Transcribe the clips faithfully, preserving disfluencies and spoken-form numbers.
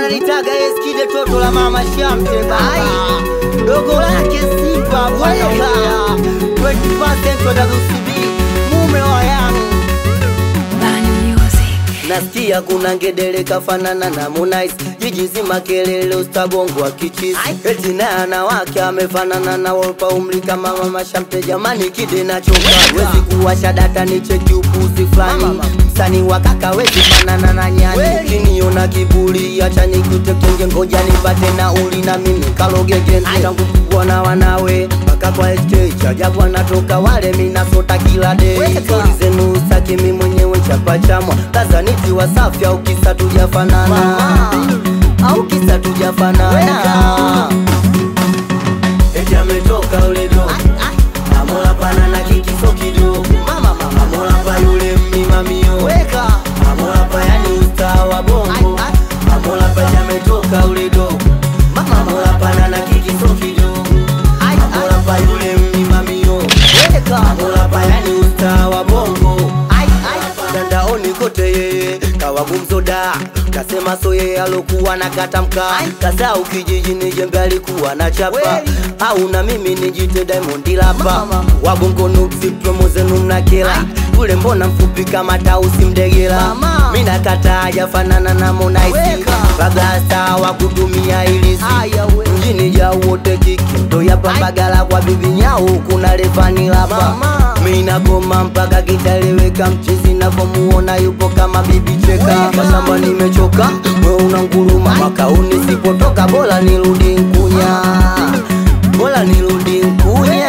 wananitaga eskide toto la mama Shamte baba. Dogo lake Simba bwana. twenty percent wa W C B mume wa yangu. Nasikia kuna ngedele kafanana na Harmonize. Jiji zima kelele ustabongo wa kichizi. Eti na anawake amefanana na Wolpa umri kama mama Shamte. Jamani kide na choka. Wezi kuwasha data ni cheki upuzi flani. Msani wakaka wezi fanana na nyani. Kiniona kiburi acha nikute kenge ngoja nipate na uli na mimi kaloge genze. Tangu kuona wanawe mpaka kwa S K chajabu anatoka wale mina sota kila day. Story zenu usaki mimi mwenyewe chapa chamwa. Kaza niti wasafi au kisa tujafanana. Au kisa tujafanana. Eti ametoka ule do Amola pana na kikiso kido. Amola pa yule mmimamio. Amola pa yani usta wa bongo. Amola pa ametoka ule do Amola pana na kikiso kido. Amola pa yule mmimamio. Amola pa yani usta wa bongo. Dandaoni kote yeye kawabu mzoda. Kasema so yeye alokuwa na katamka. Kasa ukijiji ni jembe alikuwa na chapa. Au na mimi nijite Diamond Lapa. Wabongo nuksi promo zenu mnakela. Kule mbona mfupi kama tausi mdegela. Mina kata hajafanana na Harmonize. Bagasta wakudumia ilisi. Mjini jao wote kiki ndo ya pambagala kwa bibi nyao kuna Revani Lapa. Mina goma mpaka kitaleweka mchizi na vomuona yupo kama bibi cheka. Masamba nimechoka, wewe unanguruma makauni sipotoka bola nirudi nkunya. Bola nirudi nkunya.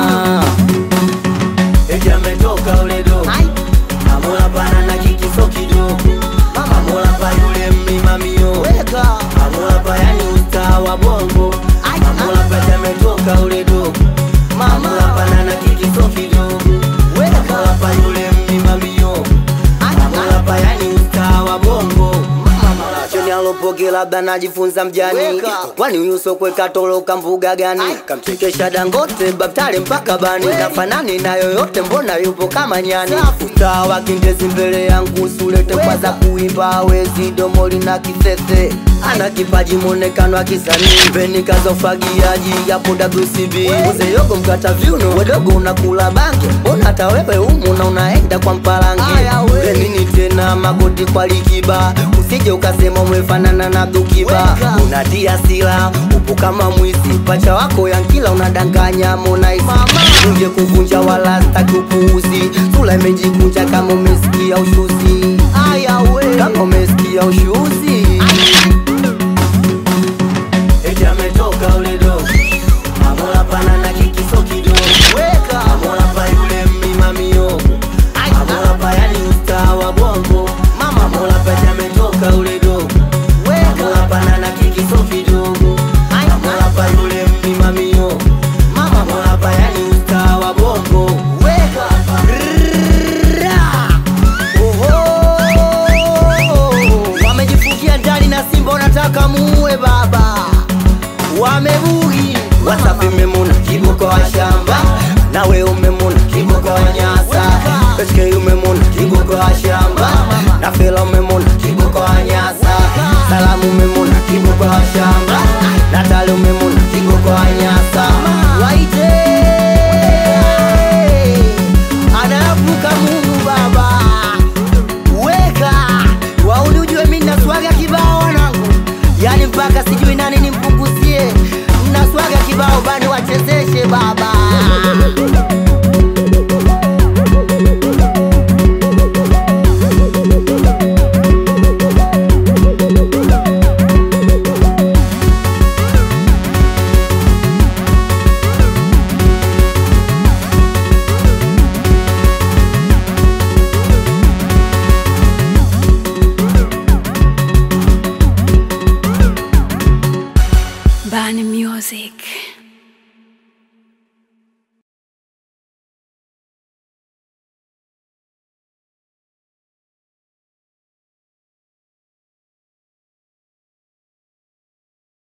Eti ametoka ule do Amola pana na kikiso kido. Amola pa yule mmimamio. Amola pa yani usta wa bongo. Amola pa ametoka ule do Amola pana na kikiso kido. Amola pa yule mmimamio. Amola pa yani usta wa bongo. Choni alopoke labda najifunza mjani. Kwani uyuso kwe katoloka mbuga gani? Kamchekesha Dangote Babtale mpaka bani. Nafanani na yoyote mbona yupo kama nyani. Utawa kindezi mbele yangu sulete kwa za kuimba wezi domoli na kisese. Ana kipaji monekano akisani. Mbeni kaza ufagiaji yapo W C B. Uze yogo mkata viuno wedogo unakula bange. Mbona hata wewe umu na unaenda kwa mpalange. Nini tena magoti kwa likiba. Usije ukasema umefanana na Dukiba. Unatia sila upo kama mwizi. Pacha wako yankila unadanganya Harmonize. Uje kuvunja wala staki upuuzi. Sula imejikunja kama umesikia ushuzi. Kama umesikia ushuzi.